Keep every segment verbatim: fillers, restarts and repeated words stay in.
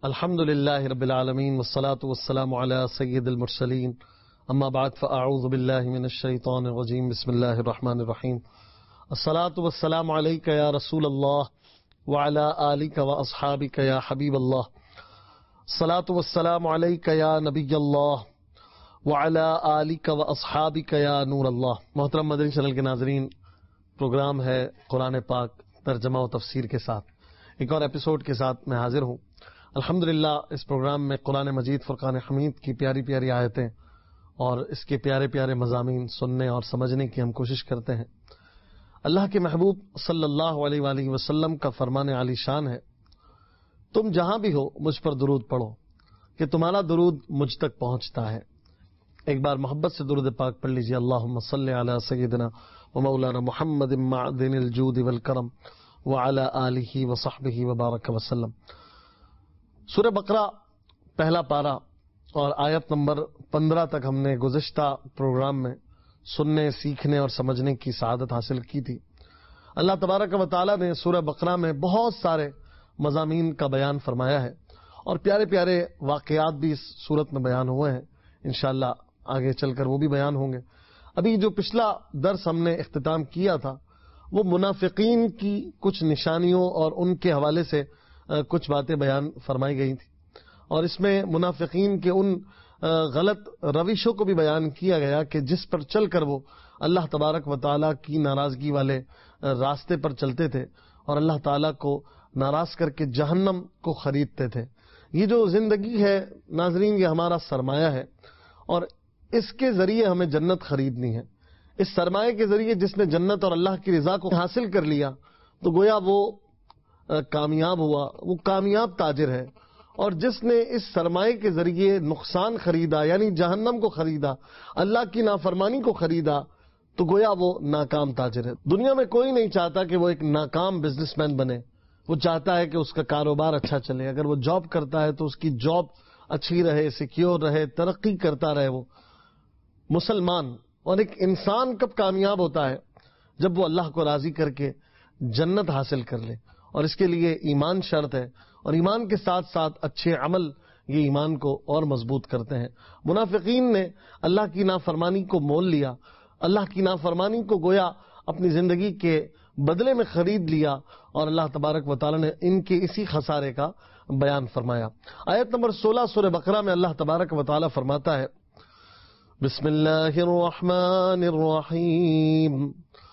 الحمد لله رب العالمين والصلاة والسلام على سيد المرسلين أما بعد فأعوذ بالله من الشيطان الرجيم بسم الله الرحمن الرحيم الصلاة والسلام عليك يا رسول الله وعلى آلك وأصحابك يا حبيب الله الصلاة والسلام عليك يا نبي الله وعلى آلك وأصحابك يا نور الله. محترم مدنی چینل کے ناظرین، پروگرام ہے قرآن پاک ترجمہ و تفسیر کے ساتھ ایک اور ایپیسوڈ کے ساتھ میں حاضر ہوں. الحمدللہ اس پروگرام میں قرآن مجید فرقان حمید کی پیاری پیاری آیتیں اور اس کے پیارے پیارے مضامین سننے اور سمجھنے کی ہم کوشش کرتے ہیں. اللہ کے محبوب صلی اللہ علیہ وآلہ وسلم کا فرمان عالی شان ہے، تم جہاں بھی ہو مجھ پر درود پڑھو کہ تمہارا درود مجھ تک پہنچتا ہے. ایک بار محبت سے درود پاک پڑھ لیجیے. اللہم صلی علی سیدنا و مولانا محمد معدن الجود والکرم وعلی آلہ وصحبہ وبارک وسلم. سورہ بقرہ پہلا پارہ اور آیت نمبر پندرہ تک ہم نے گزشتہ پروگرام میں سننے، سیکھنے اور سمجھنے کی سعادت حاصل کی تھی. اللہ تبارک و تعالی نے سورہ بقرہ میں بہت سارے مضامین کا بیان فرمایا ہے اور پیارے پیارے واقعات بھی اس صورت میں بیان ہوئے ہیں. انشاءاللہ آگے چل کر وہ بھی بیان ہوں گے. ابھی جو پچھلا درس ہم نے اختتام کیا تھا وہ منافقین کی کچھ نشانیوں اور ان کے حوالے سے کچھ باتیں بیان فرمائی گئی تھی اور اس میں منافقین کے ان غلط روشوں کو بھی بیان کیا گیا کہ جس پر چل کر وہ اللہ تبارک و تعالیٰ کی ناراضگی والے راستے پر چلتے تھے اور اللہ تعالیٰ کو ناراض کر کے جہنم کو خریدتے تھے. یہ جو زندگی ہے ناظرین، یہ ہمارا سرمایہ ہے اور اس کے ذریعے ہمیں جنت خریدنی ہے. اس سرمایہ کے ذریعے جس نے جنت اور اللہ کی رضا کو حاصل کر لیا تو گویا وہ کامیاب ہوا، وہ کامیاب تاجر ہے. اور جس نے اس سرمایہ کے ذریعے نقصان خریدا یعنی جہنم کو خریدا، اللہ کی نافرمانی کو خریدا، تو گویا وہ ناکام تاجر ہے. دنیا میں کوئی نہیں چاہتا کہ وہ ایک ناکام بزنس مین بنے. وہ چاہتا ہے کہ اس کا کاروبار اچھا چلے. اگر وہ جاب کرتا ہے تو اس کی جاب اچھی رہے، سیکیور رہے، ترقی کرتا رہے. وہ مسلمان اور ایک انسان کب کامیاب ہوتا ہے؟ جب وہ اللہ کو راضی کر کے جنت حاصل کر لے. اور اس کے لیے ایمان شرط ہے اور ایمان کے ساتھ ساتھ اچھے عمل یہ ایمان کو اور مضبوط کرتے ہیں. منافقین نے اللہ کی نافرمانی کو مول لیا، اللہ کی نافرمانی کو گویا اپنی زندگی کے بدلے میں خرید لیا اور اللہ تبارک و تعالی نے ان کے اسی خسارے کا بیان فرمایا. آیت نمبر سولہ سورہ بقرہ میں اللہ تبارک و تعالی فرماتا ہے، بسم اللہ الرحمن الرحیم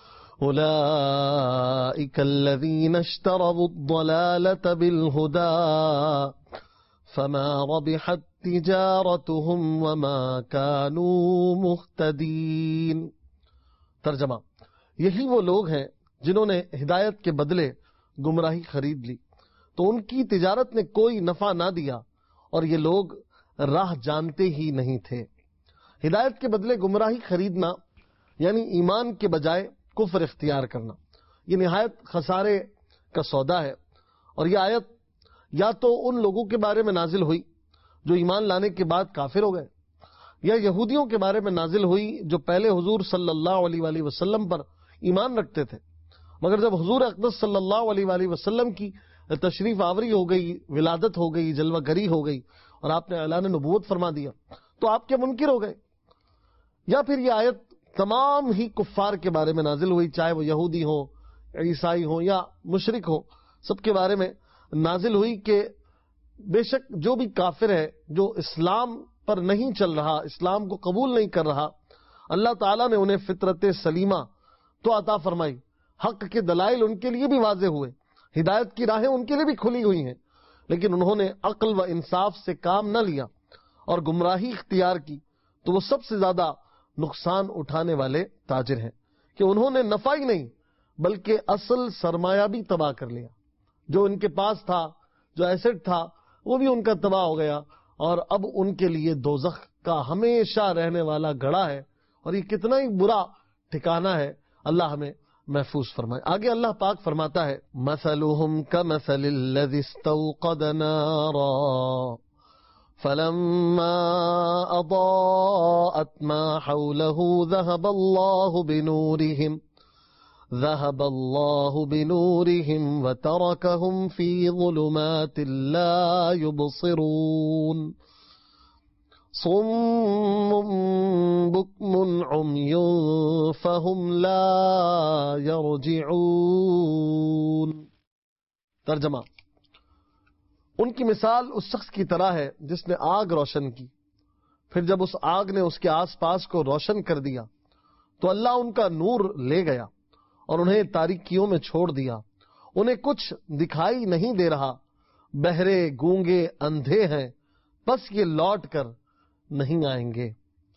اولئک الذین اشتروا الضلالة بالہدى فما ربحت تجارتهم وما كانوا مہتدین. ترجمہ: یہی وہ لوگ ہیں جنہوں نے ہدایت کے بدلے گمراہی خرید لی تو ان کی تجارت نے کوئی نفع نہ دیا اور یہ لوگ راہ جانتے ہی نہیں تھے. ہدایت کے بدلے گمراہی خریدنا یعنی ایمان کے بجائے کفر اختیار کرنا، یہ نہایت خسارے کا سودا ہے. اور یہ آیت یا تو ان لوگوں کے بارے میں نازل ہوئی جو ایمان لانے کے بعد کافر ہو گئے، یا یہودیوں کے بارے میں نازل ہوئی جو پہلے حضور صلی اللہ علیہ وآلہ وسلم پر ایمان رکھتے تھے، مگر جب حضور اقدس صلی اللہ علیہ وآلہ وسلم کی تشریف آوری ہو گئی، ولادت ہو گئی، جلوہ گری ہو گئی اور آپ نے اعلان نبوت فرما دیا تو آپ کے منکر ہو گئے. یا پھر یہ آیت تمام ہی کفار کے بارے میں نازل ہوئی، چاہے وہ یہودی ہوں، عیسائی ہوں یا مشرک ہوں، سب کے بارے میں نازل ہوئی کہ بے شک جو بھی کافر ہے، جو اسلام پر نہیں چل رہا، اسلام کو قبول نہیں کر رہا، اللہ تعالیٰ نے انہیں فطرت سلیمہ تو عطا فرمائی، حق کے دلائل ان کے لیے بھی واضح ہوئے، ہدایت کی راہیں ان کے لیے بھی کھلی ہوئی ہیں، لیکن انہوں نے عقل و انصاف سے کام نہ لیا اور گمراہی اختیار کی تو وہ سب سے زیادہ نقصان اٹھانے والے تاجر ہیں کہ انہوں نے نفع ہی نہیں بلکہ اصل سرمایہ بھی تباہ کر لیا. جو ان کے پاس تھا، جو ایسٹ تھا، وہ بھی ان کا تباہ ہو گیا اور اب ان کے لیے دوزخ کا ہمیشہ رہنے والا گڑھا ہے اور یہ کتنا ہی برا ٹھکانہ ہے. اللہ ہمیں محفوظ فرمائے. آگے اللہ پاک فرماتا ہے، مثلهم كمثل الذي استوقد نارا فلما اضاءت ما حوله ذهب الله بنورهم ذهب الله بنورهم وتركهم في ظلمات لا يبصرون صم بكم عمي فهم لا يرجعون۔ ترجمہ، ان کی مثال اس شخص کی طرح ہے جس نے آگ روشن کی، پھر جب اس آگ نے اس کے آس پاس کو روشن کر دیا تو اللہ ان کا نور لے گیا اور انہیں تاریکیوں میں چھوڑ دیا، انہیں کچھ دکھائی نہیں دے رہا، بہرے گونگے اندھے ہیں، بس یہ لوٹ کر نہیں آئیں گے۔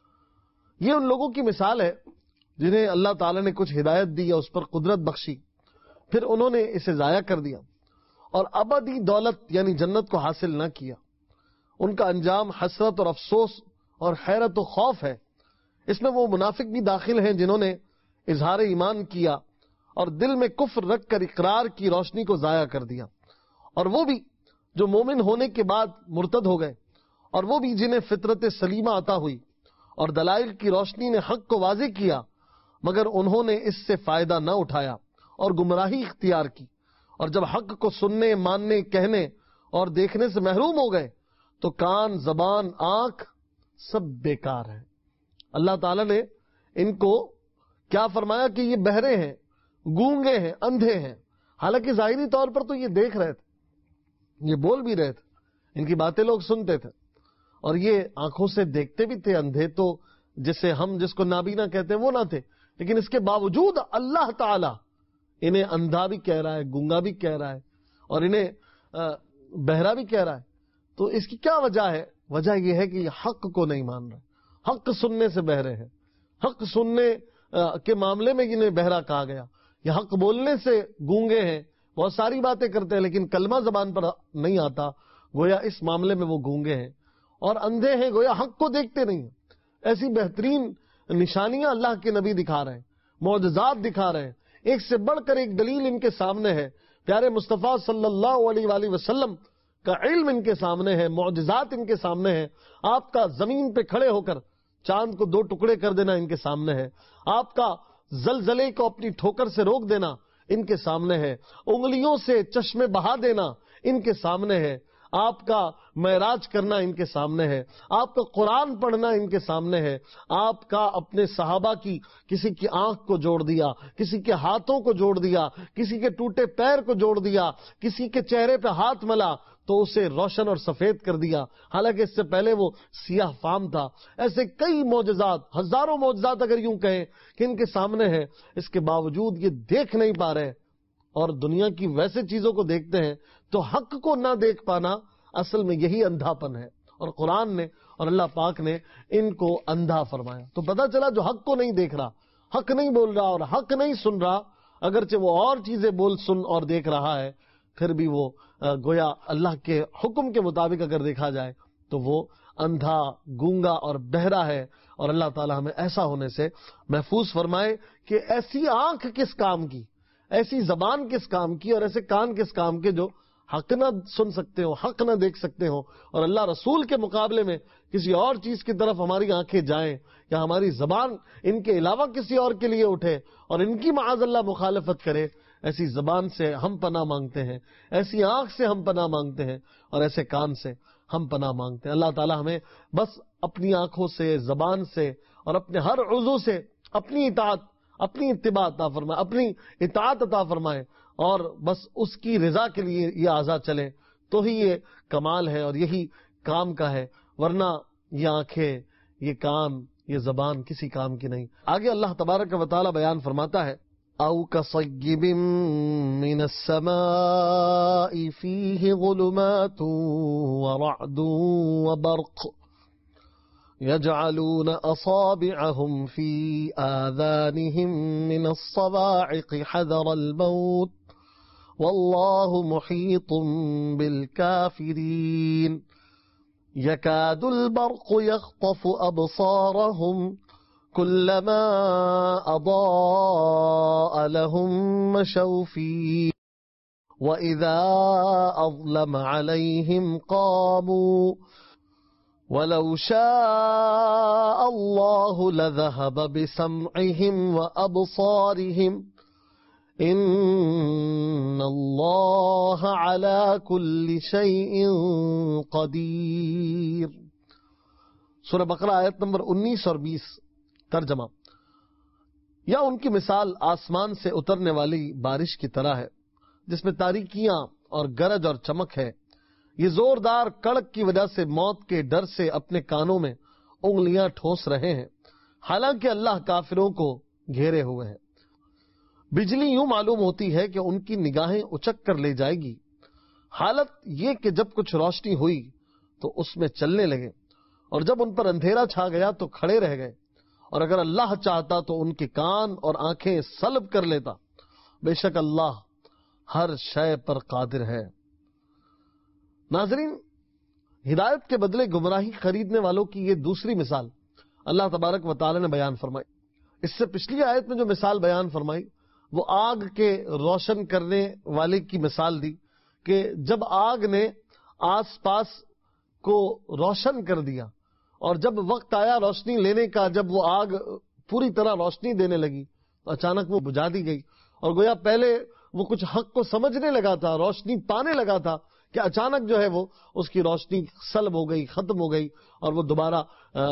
یہ ان لوگوں کی مثال ہے جنہیں اللہ تعالیٰ نے کچھ ہدایت دی یا اس پر قدرت بخشی، پھر انہوں نے اسے ضائع کر دیا اور ابدی دولت یعنی جنت کو حاصل نہ کیا۔ ان کا انجام حسرت اور افسوس اور حیرت و خوف ہے۔ اس میں وہ منافق بھی داخل ہیں جنہوں نے اظہار ایمان کیا اور دل میں کفر رکھ کر اقرار کی روشنی کو ضائع کر دیا، اور وہ بھی جو مومن ہونے کے بعد مرتد ہو گئے، اور وہ بھی جنہیں فطرت سلیمہ عطا ہوئی اور دلائل کی روشنی نے حق کو واضح کیا، مگر انہوں نے اس سے فائدہ نہ اٹھایا اور گمراہی اختیار کی، اور جب حق کو سننے، ماننے، کہنے اور دیکھنے سے محروم ہو گئے تو کان، زبان، آنکھ سب بیکار ہیں۔ اللہ تعالیٰ نے ان کو کیا فرمایا کہ یہ بہرے ہیں، گونگے ہیں، اندھے ہیں، حالانکہ ظاہری طور پر تو یہ دیکھ رہے تھے، یہ بول بھی رہے تھے، ان کی باتیں لوگ سنتے تھے اور یہ آنکھوں سے دیکھتے بھی تھے۔ اندھے تو جسے ہم جس کو نابینا کہتے ہیں وہ نہ تھے، لیکن اس کے باوجود اللہ تعالیٰ انہیں اندھا بھی کہہ رہا ہے، گونگا بھی کہہ رہا ہے اور انہیں بہرا بھی کہہ رہا ہے۔ تو اس کی کیا وجہ ہے؟ وجہ یہ ہے کہ یہ حق کو نہیں مان رہے، حق سننے سے بہرے ہیں، حق سننے کے معاملے میں انہیں بہرا کہا گیا، یہ حق بولنے سے گونگے ہیں، بہت ساری باتیں کرتے ہیں لیکن کلمہ زبان پر نہیں آتا، گویا اس معاملے میں وہ گونگے ہیں اور اندھے ہیں، گویا حق کو دیکھتے نہیں ہیں۔ ایسی بہترین نشانیاں اللہ کے نبی دکھا رہے ہیں، معجزات دکھا رہے ہیں، ایک سے بڑھ کر ایک دلیل ان کے سامنے ہے، پیارے مصطفیٰ صلی اللہ علیہ وآلہ وسلم کا علم ان کے سامنے ہے، معجزات ان کے سامنے ہے، آپ کا زمین پہ کھڑے ہو کر چاند کو دو ٹکڑے کر دینا ان کے سامنے ہے، آپ کا زلزلے کو اپنی ٹھوکر سے روک دینا ان کے سامنے ہے، انگلیوں سے چشمے بہا دینا ان کے سامنے ہے، آپ کا معراج کرنا ان کے سامنے ہے، آپ کا قرآن پڑھنا ان کے سامنے ہے، آپ کا اپنے صحابہ کی کسی کی آنکھ کو جوڑ دیا، کسی کے ہاتھوں کو جوڑ دیا، کسی کے ٹوٹے پیر کو جوڑ دیا، کسی کے چہرے پہ ہاتھ ملا تو اسے روشن اور سفید کر دیا، حالانکہ اس سے پہلے وہ سیاہ فام تھا۔ ایسے کئی معجزات، ہزاروں معجزات اگر یوں کہیں کہ ان کے سامنے ہے، اس کے باوجود یہ دیکھ نہیں پا رہے اور دنیا کی ویسے چیزوں کو دیکھتے ہیں، تو حق کو نہ دیکھ پانا اصل میں یہی اندھاپن ہے، اور قرآن نے اور اللہ پاک نے ان کو اندھا فرمایا۔ تو پتہ چلا جو حق کو نہیں دیکھ رہا، حق نہیں بول رہا اور حق نہیں سن رہا، اگرچہ وہ اور چیزیں بول سن اور دیکھ رہا ہے، پھر بھی وہ گویا اللہ کے حکم کے مطابق اگر دیکھا جائے تو وہ اندھا، گونگا اور بہرا ہے۔ اور اللہ تعالی ہمیں ایسا ہونے سے محفوظ فرمائے کہ ایسی آنکھ کس کام کی، ایسی زبان کس کام کی اور ایسے کان کس کام کے جو حق نہ سن سکتے ہو، حق نہ دیکھ سکتے ہو، اور اللہ رسول کے مقابلے میں کسی اور چیز کی طرف ہماری آنکھیں جائیں یا ہماری زبان ان کے علاوہ کسی اور کے لیے اٹھے اور ان کی معاذ اللہ مخالفت کرے۔ ایسی زبان سے ہم پناہ مانگتے ہیں، ایسی آنکھ سے ہم پناہ مانگتے ہیں اور ایسے کان سے ہم پناہ مانگتے ہیں۔ اللہ تعالی ہمیں بس اپنی آنکھوں سے، زبان سے اور اپنے ہر عضو سے اپنی اطاعت، اپنی اتباع عطا فرمائے، اپنی اطاعت عطا فرمائے اور بس اس کی رضا کے لیے یہ آزاد چلے، تو ہی یہ کمال ہے اور یہی کام کا ہے، ورنہ یہ آنکھیں، یہ کان، یہ زبان کسی کام کی نہیں۔ آگے اللہ تبارک و تعالی بیان فرماتا ہے، او کصیب من السماء فیہ ظلمات ورعد وبرق يجعلون أصابعهم في آذانهم من الصواعق حذر الموت والله محيط بالكافرين يكاد البرق يخطف أبصارهم كلما أضاء لهم مشوا فيه وإذا أظلم عليهم قاموا وَلَوْ شَاءَ اللَّهُ لَذَهَبَ بِسَمْعِهِمْ وَأَبْصَارِهِمْ ان اللہ علی کل شیء قدیر. سورہ بقرہ آیت نمبر انیس اور بیس. ترجمہ: یا ان کی مثال آسمان سے اترنے والی بارش کی طرح ہے جس میں تاریکیاں اور گرج اور چمک ہے. یہ زوردار کڑک کی وجہ سے موت کے ڈر سے اپنے کانوں میں انگلیاں ٹھوس رہے ہیں، حالانکہ اللہ کافروں کو گھیرے ہوئے ہے. بجلی یوں معلوم ہوتی ہے کہ ان کی نگاہیں اچک کر لے جائے گی. حالت یہ کہ جب کچھ روشنی ہوئی تو اس میں چلنے لگے، اور جب ان پر اندھیرا چھا گیا تو کھڑے رہ گئے. اور اگر اللہ چاہتا تو ان کے کان اور آنکھیں سلب کر لیتا. بے شک اللہ ہر شے پر قادر ہے. ناظرین، ہدایت کے بدلے گمراہی خریدنے والوں کی یہ دوسری مثال اللہ تبارک و تعالی نے بیان فرمائی. اس سے پچھلی آیت میں جو مثال بیان فرمائی وہ آگ کے روشن کرنے والے کی مثال دی کہ جب آگ نے آس پاس کو روشن کر دیا اور جب وقت آیا روشنی لینے کا، جب وہ آگ پوری طرح روشنی دینے لگی تو اچانک وہ بجھا دی گئی. اور گویا پہلے وہ کچھ حق کو سمجھنے لگا تھا، روشنی پانے لگا تھا، کہ اچانک جو ہے وہ اس کی روشنی سلب ہو گئی، ختم ہو گئی، اور وہ دوبارہ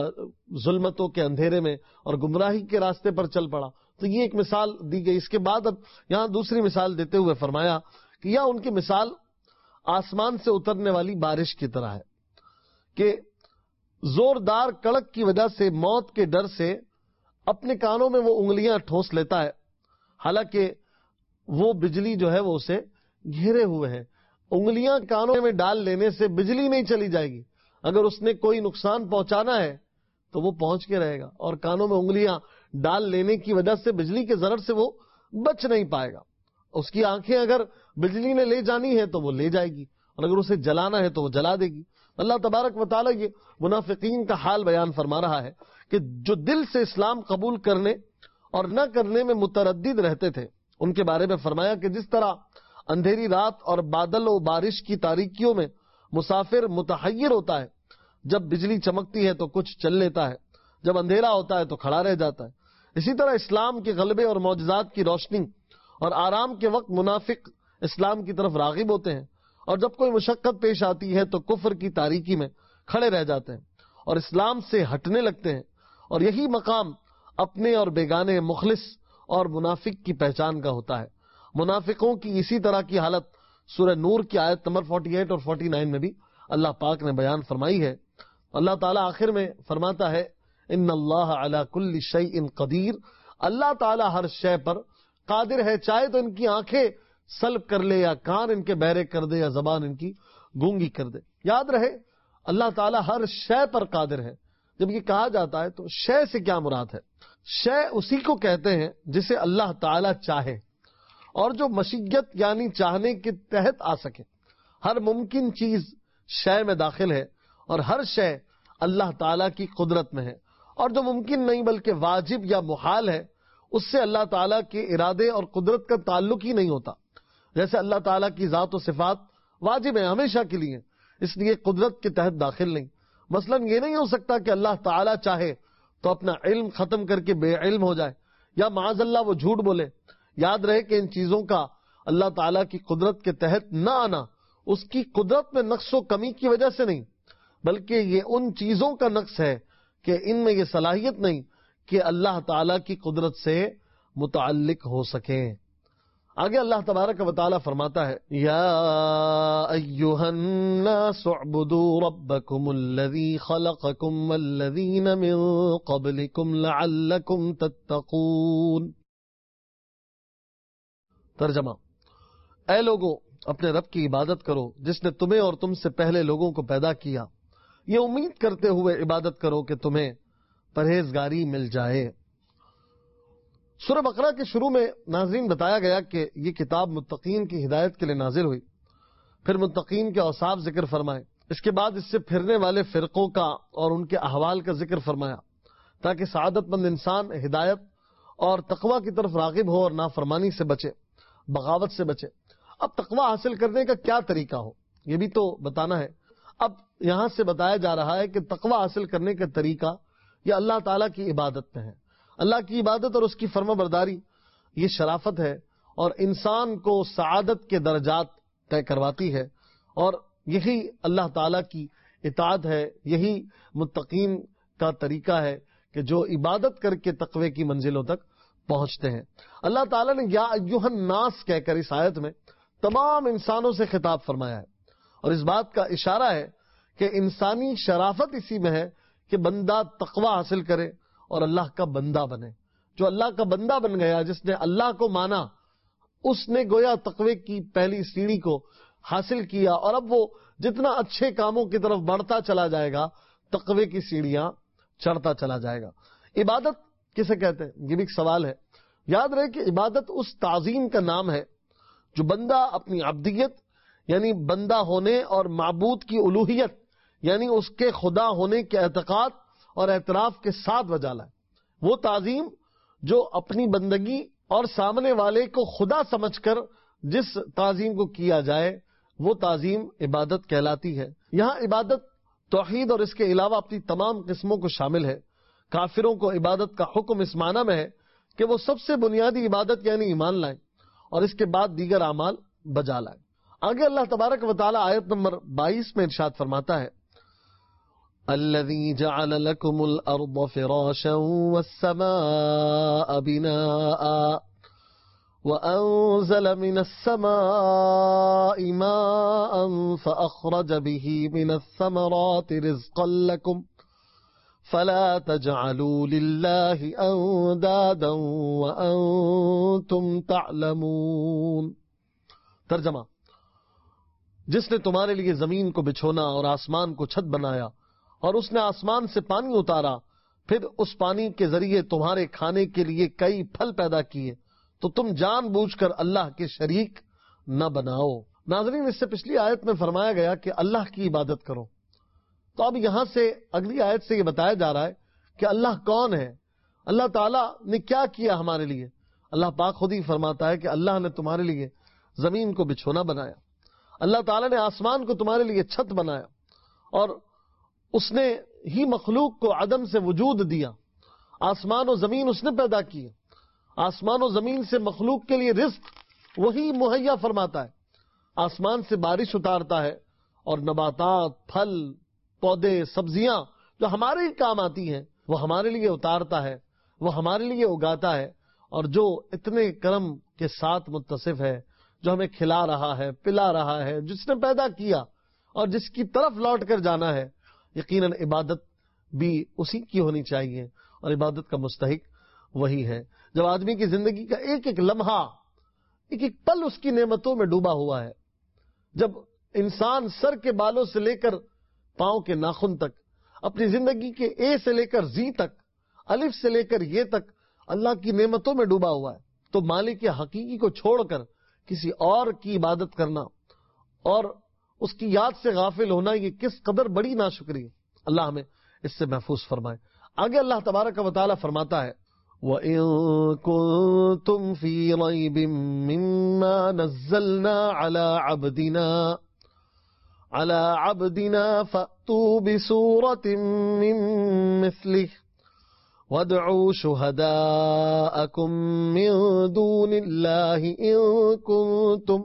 ظلمتوں کے اندھیرے میں اور گمراہی کے راستے پر چل پڑا. تو یہ ایک مثال دی گئی. اس کے بعد اب یہاں دوسری مثال دیتے ہوئے فرمایا کہ یا ان کی مثال آسمان سے اترنے والی بارش کی طرح ہے کہ زوردار کڑک کی وجہ سے موت کے ڈر سے اپنے کانوں میں وہ انگلیاں ٹھوس لیتا ہے، حالانکہ وہ بجلی جو ہے وہ اسے گھیرے ہوئے ہے. انگلیاں کانوں میں ڈال لینے سے بجلی نہیں چلی جائے گی. اگر اس نے کوئی نقصان پہنچانا ہے تو وہ پہنچ کے رہے گا، اور کانوں میں انگلیاں ڈال لینے کی وجہ سے بجلی کے ضرر سے وہ بچ نہیں پائے گا. اس کی آنکھیں اگر بجلی نے لے جانی ہے تو وہ لے جائے گی، اور اگر اسے جلانا ہے تو وہ جلا دے گی. اللہ تبارک و تعالیٰ یہ منافقین کا حال بیان فرما رہا ہے کہ جو دل سے اسلام قبول کرنے اور نہ کرنے میں متردد رہتے تھے، ان کے بارے میں فرمایا کہ جس طرح اندھیری رات اور بادل و بارش کی تاریکیوں میں مسافر متحیر ہوتا ہے، جب بجلی چمکتی ہے تو کچھ چل لیتا ہے، جب اندھیرا ہوتا ہے تو کھڑا رہ جاتا ہے، اسی طرح اسلام کے غلبے اور معجزات کی روشنی اور آرام کے وقت منافق اسلام کی طرف راغب ہوتے ہیں، اور جب کوئی مشقت پیش آتی ہے تو کفر کی تاریکی میں کھڑے رہ جاتے ہیں اور اسلام سے ہٹنے لگتے ہیں. اور یہی مقام اپنے اور بیگانے، مخلص اور منافق کی پہچان کا ہوتا ہے. منافقوں کی اسی طرح کی حالت سورہ نور کی آیت نمبر اڑتالیس اور انچاس میں بھی اللہ پاک نے بیان فرمائی ہے. اللہ تعالیٰ آخر میں فرماتا ہے ان اللہ علی کل شیء قدیر. اللہ تعالیٰ ہر شے پر قادر ہے، چاہے تو ان کی آنکھیں سلب کر لے، یا کان ان کے بہرے کر دے، یا زبان ان کی گونگی کر دے. یاد رہے اللہ تعالیٰ ہر شے پر قادر ہے. جب یہ کہا جاتا ہے تو شے سے کیا مراد ہے؟ شے اسی کو کہتے ہیں جسے اللہ تعالیٰ چاہے اور جو مشیت یعنی چاہنے کے تحت آ سکے. ہر ممکن چیز شے میں داخل ہے، اور ہر شے اللہ تعالیٰ کی قدرت میں ہے. اور جو ممکن نہیں بلکہ واجب یا محال ہے، اس سے اللہ تعالیٰ کے ارادے اور قدرت کا تعلق ہی نہیں ہوتا. جیسے اللہ تعالیٰ کی ذات و صفات واجب ہیں، ہمیشہ کے لیے، اس لیے قدرت کے تحت داخل نہیں. مثلا یہ نہیں ہو سکتا کہ اللہ تعالیٰ چاہے تو اپنا علم ختم کر کے بے علم ہو جائے، یا معاذ اللہ وہ جھوٹ بولے. یاد رہے کہ ان چیزوں کا اللہ تعالیٰ کی قدرت کے تحت نہ آنا اس کی قدرت میں نقص و کمی کی وجہ سے نہیں، بلکہ یہ ان چیزوں کا نقص ہے کہ ان میں یہ صلاحیت نہیں کہ اللہ تعالیٰ کی قدرت سے متعلق ہو سکیں. آگے اللہ تبارک و تعالیٰ فرماتا ہے یا ایھا الناس اعبدوا ربکم الذی خلقکم والذین من قبلکم لعلکم تتقون. ترجمہ: اے لوگو، اپنے رب کی عبادت کرو جس نے تمہیں اور تم سے پہلے لوگوں کو پیدا کیا، یہ امید کرتے ہوئے عبادت کرو کہ تمہیں پرہیزگاری مل جائے. سورہ بقرہ کے شروع میں ناظرین بتایا گیا کہ یہ کتاب متقین کی ہدایت کے لیے نازل ہوئی، پھر متقین کے اوصاف ذکر فرمائے، اس کے بعد اس سے پھرنے والے فرقوں کا اور ان کے احوال کا ذکر فرمایا تاکہ سعادت مند انسان ہدایت اور تقوی کی طرف راغب ہو اور نافرمانی سے بچے، بغاوت سے بچے. اب تقوی حاصل کرنے کا کیا طریقہ ہو یہ بھی تو بتانا ہے. اب یہاں سے بتایا جا رہا ہے کہ تقوی حاصل کرنے کا طریقہ یہ اللہ تعالیٰ کی عبادت میں ہے. اللہ کی عبادت اور اس کی فرما برداری یہ شرافت ہے اور انسان کو سعادت کے درجات طے کرواتی ہے، اور یہی اللہ تعالیٰ کی اطاعت ہے، یہی متقین کا طریقہ ہے کہ جو عبادت کر کے تقوی کی منزلوں تک پہنچتے ہیں۔ اللہ تعالیٰ نے یا ایھا الناس کہہ کر اس آیت میں تمام انسانوں سے خطاب فرمایا ہے، اور اس بات کا اشارہ ہے کہ انسانی شرافت اسی میں ہے کہ بندہ تقوی حاصل کرے اور اللہ کا بندہ بنے۔ جو اللہ کا بندہ بن گیا، جس نے اللہ کو مانا، اس نے گویا تقوی کی پہلی سیڑھی کو حاصل کیا، اور اب وہ جتنا اچھے کاموں کی طرف بڑھتا چلا جائے گا، تقوی کی سیڑھیاں چڑھتا چلا جائے گا۔ عبادت کسے کہتے ہیں؟ یہ بھی ایک سوال ہے۔ یاد رہے کہ عبادت اس تعظیم کا نام ہے جو بندہ اپنی عبدیت یعنی بندہ ہونے اور معبود کی الوہیت یعنی اس کے خدا ہونے کے اعتقاد اور اعتراف کے ساتھ بجا لائے۔ وہ تعظیم جو اپنی بندگی اور سامنے والے کو خدا سمجھ کر جس تعظیم کو کیا جائے، وہ تعظیم عبادت کہلاتی ہے۔ یہاں عبادت توحید اور اس کے علاوہ اپنی تمام قسموں کو شامل ہے۔ کافروں کو عبادت کا حکم اس معنی میں ہے کہ وہ سب سے بنیادی عبادت یعنی ایمان لائیں اور اس کے بعد دیگر اعمال بجا لائیں۔ آگے اللہ تبارک و تعالی آیت نمبر بائیس میں ارشاد فرماتا ہے، الذي جعل لكم الارض فراشا والسماء بناء وانزل من السماء ماء فاخرج به من الثمرات رزقا لكم فلا تجعلوا لله اندادا وانتم تعلمون۔ ترجمہ: جس نے تمہارے لیے زمین کو بچھونا اور آسمان کو چھت بنایا، اور اس نے آسمان سے پانی اتارا، پھر اس پانی کے ذریعے تمہارے کھانے کے لیے کئی پھل پیدا کیے، تو تم جان بوجھ کر اللہ کے شریک نہ بناؤ۔ ناظرین، اس سے پچھلی آیت میں فرمایا گیا کہ اللہ کی عبادت کرو، تو اب یہاں سے اگلی آیت سے یہ بتایا جا رہا ہے کہ اللہ کون ہے، اللہ تعالیٰ نے کیا کیا ہمارے لیے۔ اللہ پاک خود ہی فرماتا ہے کہ اللہ نے تمہارے لیے زمین کو بچھونا بنایا، اللہ تعالیٰ نے آسمان کو تمہارے لیے چھت بنایا، اور اس نے ہی مخلوق کو عدم سے وجود دیا۔ آسمان و زمین اس نے پیدا کی، آسمان و زمین سے مخلوق کے لیے رزق وہی مہیا فرماتا ہے۔ آسمان سے بارش اتارتا ہے اور نباتات، پھل، پودے، سبزیاں جو ہمارے ہی کام آتی ہیں وہ ہمارے لیے اتارتا ہے، وہ ہمارے لیے اگاتا ہے، اور جو اتنے کرم کے ساتھ متصف ہے، جو ہمیں کھلا رہا ہے، پلا رہا ہے، جس نے پیدا کیا اور جس کی طرف لوٹ کر جانا ہے، یقیناً عبادت بھی اسی کی ہونی چاہیے، اور عبادت کا مستحق وہی ہے۔ جب آدمی کی زندگی کا ایک ایک لمحہ، ایک ایک پل اس کی نعمتوں میں ڈوبا ہوا ہے، جب انسان سر کے بالوں سے لے کر پاؤں کے ناخن تک، اپنی زندگی کے اے سے لے کر زی تک، الف سے لے کر یہ تک اللہ کی نعمتوں میں ڈوبا ہوا ہے، تو مالک حقیقی کو چھوڑ کر کسی اور کی عبادت کرنا اور اس کی یاد سے غافل ہونا، یہ کس قدر بڑی ناشکری ہے۔ اللہ ہمیں اس سے محفوظ فرمائے۔ آگے اللہ تبارک و تعالی فرماتا ہے، وَإِن كُنتُمْ فِي رَيْبٍ مِّمَّا نَزَّلْنَا عَلَىٰ عَبْدِنَا عَلَىٰ عَبْدِنَا فَأْتُوا بِسُورَةٍ مِّن مِّثْلِهِ وَادْعُوا شُهَدَاءَكُم مِّن دُونِ اللَّهِ إِن كُنتُمْ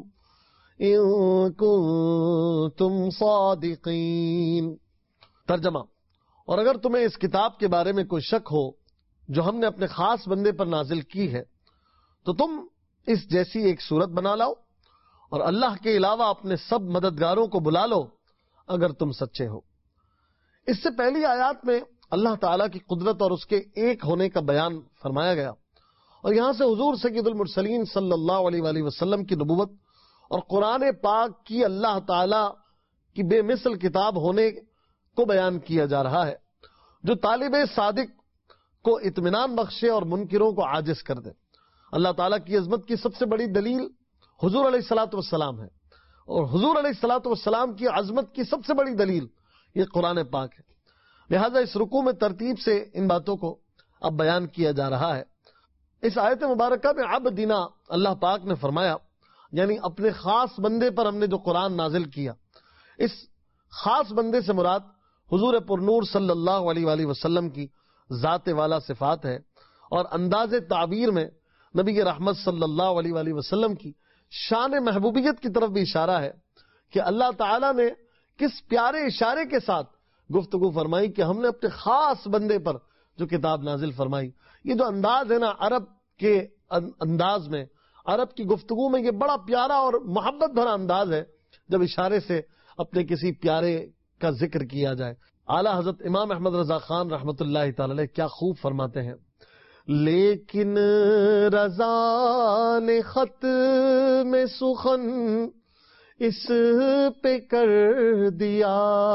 إِن كُنتُمْ صَادِقِينَ۔ ترجمہ: اور اگر تمہیں اس کتاب کے بارے میں کوئی شک ہو جو ہم نے اپنے خاص بندے پر نازل کی ہے، تو تم اس جیسی ایک صورت بنا لاؤ اور اللہ کے علاوہ اپنے سب مددگاروں کو بلا لو اگر تم سچے ہو۔ اس سے پہلی آیات میں اللہ تعالیٰ کی قدرت اور اس کے ایک ہونے کا بیان فرمایا گیا، اور یہاں سے حضور سید المرسلین صلی اللہ علیہ وآلہ وسلم کی نبوت اور قرآن پاک کی اللہ تعالیٰ کی بے مثل کتاب ہونے کو بیان کیا جا رہا ہے، جو طالب صادق کو اطمینان بخشے اور منکروں کو عاجز کر دے۔ اللہ تعالیٰ کی عظمت کی سب سے بڑی دلیل حضور علیہ الصلوۃ والسلام ہے، اور حضور علیہ الصلوۃ والسلام کی عظمت کی سب سے بڑی دلیل یہ قرآن پاک ہے۔ لہذا اس رکوع میں ترتیب سے ان باتوں کو اب بیان کیا جا رہا ہے۔ اس آیت مبارکہ میں عبدنا اللہ پاک نے فرمایا، یعنی اپنے خاص بندے پر ہم نے جو قرآن نازل کیا۔ اس خاص بندے سے مراد حضور پر نور صلی اللہ علیہ وآلہ وسلم کی ذات والا صفات ہے، اور انداز تعبیر میں نبی رحمت صلی اللہ علیہ وآلہ وسلم کی شان محبوبیت کی طرف بھی اشارہ ہے کہ اللہ تعالیٰ نے کس پیارے اشارے کے ساتھ گفتگو فرمائی کہ ہم نے اپنے خاص بندے پر جو کتاب نازل فرمائی. یہ جو انداز ہے نا عرب کے انداز میں، عرب کی گفتگو میں، یہ بڑا پیارا اور محبت بھرا انداز ہے جب اشارے سے اپنے کسی پیارے کا ذکر کیا جائے. اعلیٰ حضرت امام احمد رضا خان رحمۃ اللہ تعالی علیہ کیا خوب فرماتے ہیں، لیکن رضا نے خط میں سخن اس پہ کر دیا،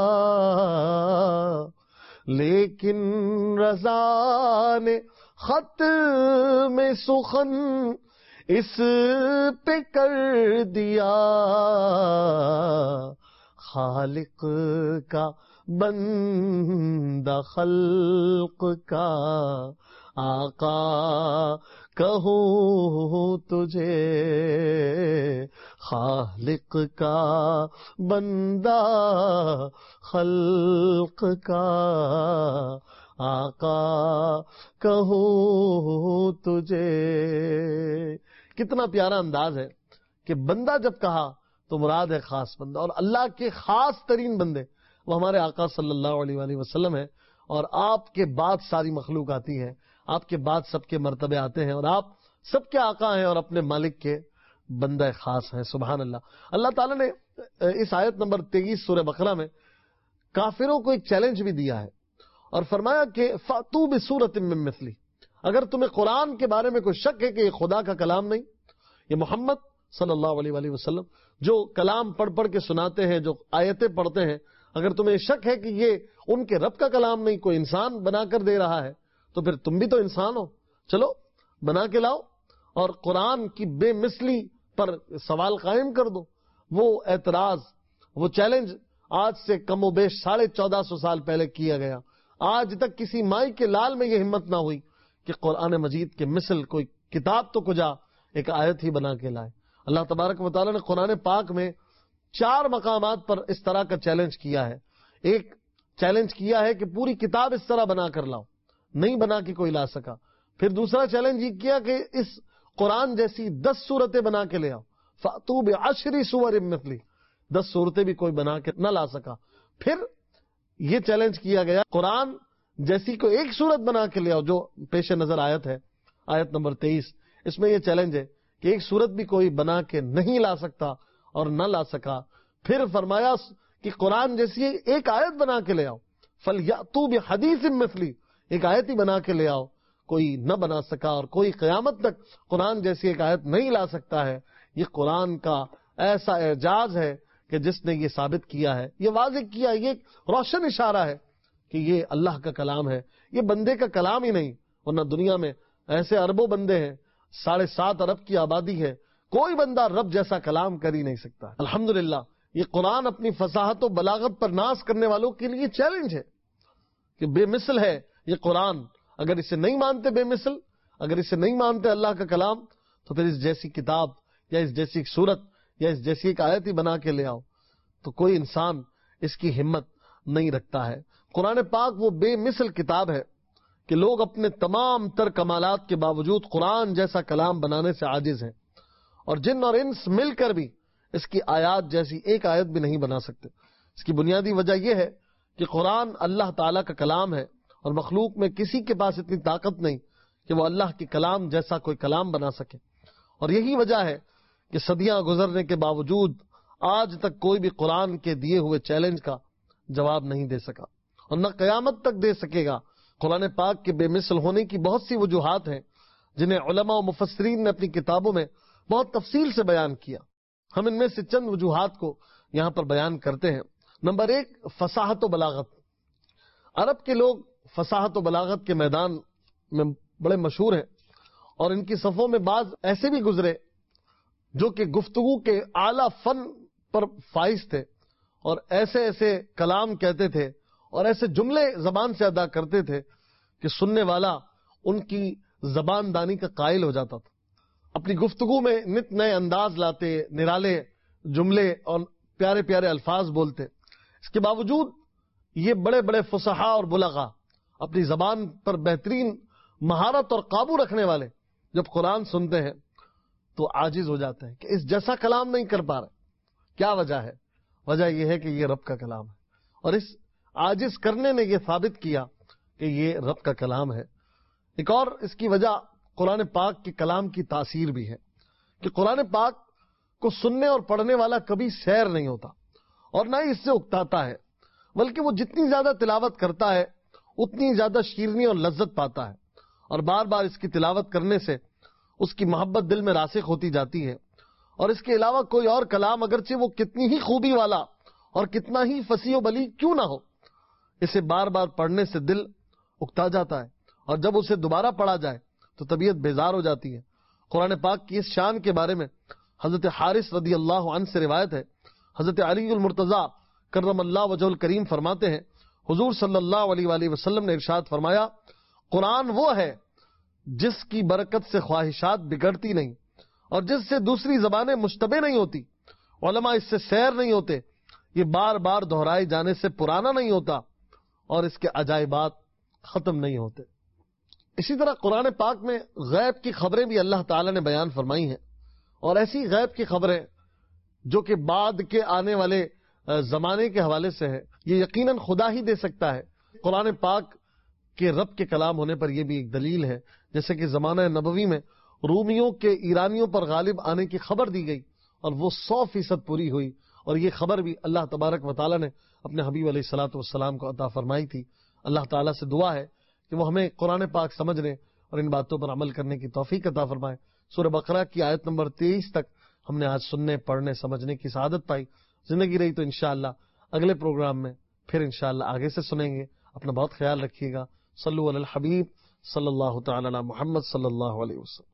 لیکن رضا نے خط میں سخن اس پہ کر دیا، خالق کا بندہ خلق کا آقا کہوں تجھے، خالق کا بندہ خلق کا آقا کہوں تجھے. کتنا پیارا انداز ہے کہ بندہ جب کہا تو مراد ہے خاص بندہ، اور اللہ کے خاص ترین بندے وہ ہمارے آقا صلی اللہ علیہ وآلہ وسلم ہے. اور آپ کے بعد ساری مخلوق آتی ہے، آپ کے بعد سب کے مرتبے آتے ہیں، اور آپ سب کے آقا ہیں اور اپنے مالک کے بندہ خاص ہیں. سبحان اللہ. اللہ تعالیٰ نے اس آیت نمبر تیئیس سورہ بقرہ میں کافروں کو ایک چیلنج بھی دیا ہے اور فرمایا کہ فَأْتُوا بِسُورَةٍ مِّن مِّثْلِهِ. اگر تمہیں قرآن کے بارے میں کوئی شک ہے کہ یہ خدا کا کلام نہیں، یہ محمد صلی اللہ علیہ وآلہ وسلم جو کلام پڑھ پڑھ کے سناتے ہیں، جو آیتیں پڑھتے ہیں، اگر تمہیں شک ہے کہ یہ ان کے رب کا کلام نہیں، کوئی انسان بنا کر دے رہا ہے، تو پھر تم بھی تو انسان ہو، چلو بنا کے لاؤ اور قرآن کی بے مثلی پر سوال قائم کر دو. وہ اعتراض، وہ چیلنج آج سے کم و بیش ساڑھے چودہ سو سال پہلے کیا گیا. آج تک کسی مائی کے لال میں یہ ہمت نہ ہوئی کہ قرآن مجید کے مثل کوئی کتاب تو کجا ایک آیت ہی بنا کے لائے. اللہ تبارک و تعالیٰ نے قرآن پاک میں چار مقامات پر اس طرح کا چیلنج کیا ہے. ایک چیلنج کیا ہے کہ پوری کتاب اس طرح بنا کر لاؤ، نہیں بنا کے کوئی لا سکا. پھر دوسرا چیلنج یہ کیا کہ اس قرآن جیسی دس صورتیں بنا کے لے آؤ، فَأْتُوا بِعَشْرِ سُوَرٍ مِّثْلِهِ. دس صورتیں بھی کوئی بنا کے نہ لا سکا. پھر یہ چیلنج کیا گیا قرآن جیسی کوئی ایک صورت بنا کے لے آؤ، جو پیش نظر آیت ہے، آیت نمبر تیئیس. اس میں یہ چیلنج ہے کہ ایک صورت بھی کوئی بنا کے نہیں لا سکتا اور نہ لا سکا. پھر فرمایا کہ قرآن جیسی ایک آیت بنا کے لے آؤ، فَلْيَأْتُوا بِحَدِيثٍ مِّثْلِهِ. ایک آیت ہی بنا کے لے آؤ، کوئی نہ بنا سکا اور کوئی قیامت تک قرآن جیسی ایک آیت نہیں لا سکتا ہے. یہ قرآن کا ایسا اعجاز ہے کہ جس نے یہ ثابت کیا ہے، یہ واضح کیا، یہ ایک روشن اشارہ ہے کہ یہ اللہ کا کلام ہے، یہ بندے کا کلام ہی نہیں. ورنہ دنیا میں ایسے اربوں بندے ہیں، ساڑھے سات ارب کی آبادی ہے، کوئی بندہ رب جیسا کلام کر ہی نہیں سکتا. الحمدللہ یہ قرآن اپنی فصاحت و بلاغت پر ناز کرنے والوں کے لیے چیلنج ہے کہ بے مثل ہے یہ قرآن. اگر اسے نہیں مانتے بے مثل، اگر اسے نہیں مانتے اللہ کا کلام، تو پھر اس جیسی کتاب یا اس جیسی ایک صورت یا اس جیسی ایک آیت ہی بنا کے لے آؤ. تو کوئی انسان اس کی ہمت نہیں رکھتا ہے. قرآن پاک وہ بے مثل کتاب ہے کہ لوگ اپنے تمام تر کمالات کے باوجود قرآن جیسا کلام بنانے سے عاجز ہیں، اور جن اور انس مل کر بھی اس کی آیات جیسی ایک آیت بھی نہیں بنا سکتے. اس کی بنیادی وجہ یہ ہے کہ قرآن اللہ تعالیٰ کا کلام ہے، اور مخلوق میں کسی کے پاس اتنی طاقت نہیں کہ وہ اللہ کے کلام جیسا کوئی کلام بنا سکے. اور یہی وجہ ہے کہ صدیاں گزرنے کے باوجود آج تک کوئی بھی قرآن کے دیے ہوئے چیلنج کا جواب نہیں دے سکا، اور نہ قیامت تک دے سکے گا. قرآن پاک کے بے مثل ہونے کی بہت سی وجوہات ہیں جنہیں علماء و مفسرین نے اپنی کتابوں میں بہت تفصیل سے بیان کیا. ہم ان میں سے چند وجوہات کو یہاں پر بیان کرتے ہیں. نمبر ایک، فصاحت و بلاغت. عرب کے لوگ فصاحت و بلاغت کے میدان میں بڑے مشہور ہیں، اور ان کی صفوں میں بعض ایسے بھی گزرے جو کہ گفتگو کے اعلیٰ فن پر فائز تھے، اور ایسے ایسے کلام کہتے تھے اور ایسے جملے زبان سے ادا کرتے تھے کہ سننے والا ان کی زبان دانی کا قائل ہو جاتا تھا. اپنی گفتگو میں نت نئے انداز لاتے، نرالے جملے اور پیارے پیارے الفاظ بولتے. اس کے باوجود یہ بڑے بڑے فصحاء اور بلغاء، اپنی زبان پر بہترین مہارت اور قابو رکھنے والے، جب قرآن سنتے ہیں تو عاجز ہو جاتے ہیں کہ اس جیسا کلام نہیں کر پا رہے. کیا وجہ ہے؟ وجہ یہ ہے کہ یہ رب کا کلام ہے، اور اس عاجز کرنے نے یہ ثابت کیا کہ یہ رب کا کلام ہے. ایک اور اس کی وجہ قرآن پاک کے کلام کی تاثیر بھی ہے کہ قرآن پاک کو سننے اور پڑھنے والا کبھی سیر نہیں ہوتا اور نہ ہی اس سے اکتاتا ہے، بلکہ وہ جتنی زیادہ تلاوت کرتا ہے اتنی زیادہ شیرینی اور لذت پاتا ہے، اور بار بار اس کی تلاوت کرنے سے اس کی محبت دل میں راسخ ہوتی جاتی ہے. اور اس کے علاوہ کوئی اور کلام اگرچہ وہ کتنی ہی خوبی والا اور کتنا ہی فصیح و بلیغ کیوں نہ ہو، اسے بار بار پڑھنے سے دل اکتا جاتا ہے، اور جب اسے دوبارہ پڑھا جائے تو طبیعت بیزار ہو جاتی ہے. قرآن پاک کی اس شان کے بارے میں حضرت حارث رضی اللہ عنہ سے روایت ہے. حضرت علی المرتضیٰ کرم اللہ وجہ الکریم فرماتے ہیں، حضور صلی اللہ علیہ وآلہ وسلم نے ارشاد فرمایا، قرآن وہ ہے جس کی برکت سے خواہشات بگڑتی نہیں اور جس سے دوسری زبانیں مشتبہ نہیں ہوتی، علماء اس سے سیر نہیں ہوتے، یہ بار بار دہرائے جانے سے پرانا نہیں ہوتا، اور اس کے عجائبات ختم نہیں ہوتے. اسی طرح قرآن پاک میں غیب کی خبریں بھی اللہ تعالی نے بیان فرمائی ہیں، اور ایسی غیب کی خبریں جو کہ بعد کے آنے والے زمانے کے حوالے سے ہے، یہ یقیناً خدا ہی دے سکتا ہے. قرآن پاک کے رب کے کلام ہونے پر یہ بھی ایک دلیل ہے، جیسے کہ زمانہ نبوی میں رومیوں کے ایرانیوں پر غالب آنے کی خبر دی گئی اور وہ سو فیصد پوری ہوئی، اور یہ خبر بھی اللہ تبارک و تعالی نے اپنے حبیب علیہ الصلوۃ والسلام کو عطا فرمائی تھی. اللہ تعالیٰ سے دعا ہے کہ وہ ہمیں قرآن پاک سمجھنے اور ان باتوں پر عمل کرنے کی توفیق عطا فرمائے. سورہ بقرہ کی آیت نمبر تیئیس تک ہم نے آج سننے، پڑھنے، سمجھنے کی سعادت پائی. زندگی رہی تو انشاءاللہ اگلے پروگرام میں پھر انشاءاللہ آگے سے سنیں گے. اپنا بہت خیال رکھیے گا. صلو علی الحبیب صلی اللہ تعالی علی محمد صلی اللہ علیہ وسلم.